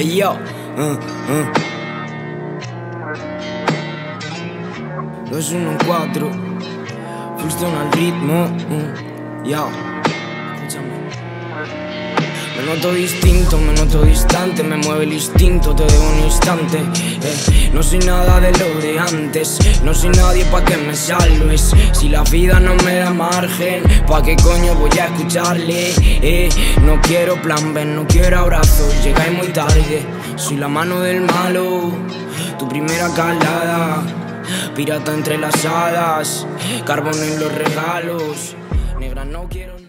Ey yo, 214, funciona al ritmo, yo. Escúchame. Me noto distinto, me noto distante, me mueve el instinto, te debo un instante. No soy nada de lo de antes, no soy nadie pa' que me salves. Si la vida no me da margen, ¿pa' qué coño voy a escucharle? No quiero plan B, no quiero abrazos, llegáis muy tarde. Soy la mano del malo, tu primera calada, pirata entre las hadas, carbón en los regalos. Negra, no quiero